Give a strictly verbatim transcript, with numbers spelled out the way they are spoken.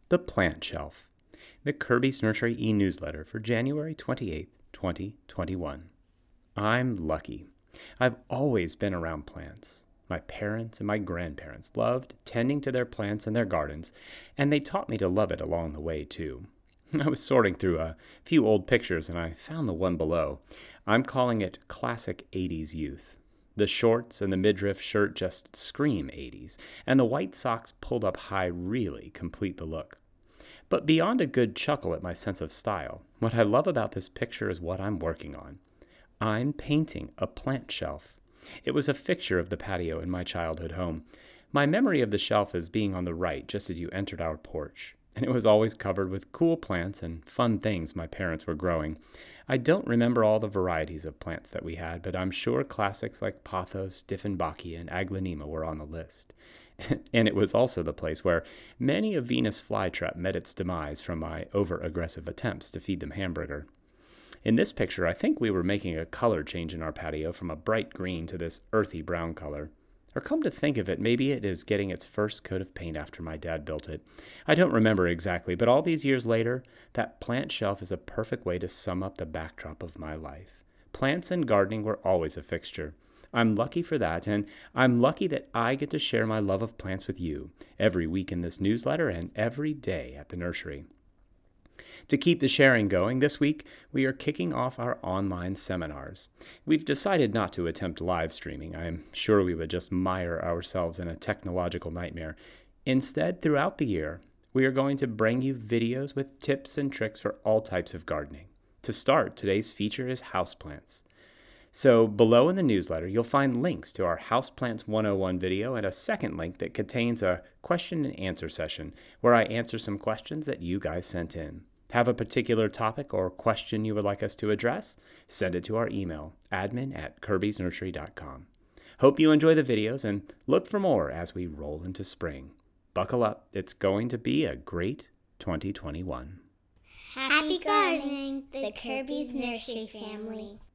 The Plant Shelf, the Kirby's Nursery e-newsletter for January twenty-eighth, twenty twenty-one. I'm lucky. I've always been around plants. My parents and my grandparents loved tending to their plants and their gardens, and they taught me to love it along the way, too. I was sorting through a few old pictures, and I found the one below. I'm calling it Classic eighties Youth. The shorts and the midriff shirt just scream eighties, and the white socks pulled up high really complete the look. But beyond a good chuckle at my sense of style, what I love about this picture is what I'm working on. I'm painting a plant shelf. It was a fixture of the patio in my childhood home. My memory of the shelf is being on the right just as you entered our porch, and it was always covered with cool plants and fun things my parents were growing. I don't remember all the varieties of plants that we had, but I'm sure classics like pothos, Dieffenbachia, and aglaonema were on the list. And it was also the place where many a Venus flytrap met its demise from my over-aggressive attempts to feed them hamburger. In this picture, I think we were making a color change in our patio from a bright green to this earthy brown color. Or come to think of it, maybe it is getting its first coat of paint after my dad built it. I don't remember exactly, but all these years later, that plant shelf is a perfect way to sum up the backdrop of my life. Plants and gardening were always a fixture. I'm lucky for that, and I'm lucky that I get to share my love of plants with you every week in this newsletter and every day at the nursery. To keep the sharing going, this week we are kicking off our online seminars. We've decided not to attempt live streaming. I am sure we would just mire ourselves in a technological nightmare. Instead, throughout the year, we are going to bring you videos with tips and tricks for all types of gardening. To start, today's feature is houseplants. So below in the newsletter, you'll find links to our Houseplants one oh one video and a second link that contains a question and answer session where I answer some questions that you guys sent in. Have a particular topic or question you would like us to address? Send it to our email, admin at kirbys nursery dot com. Hope you enjoy the videos and look for more as we roll into spring. Buckle up, it's going to be a great twenty twenty-one. Happy gardening, the Kirby's Nursery family.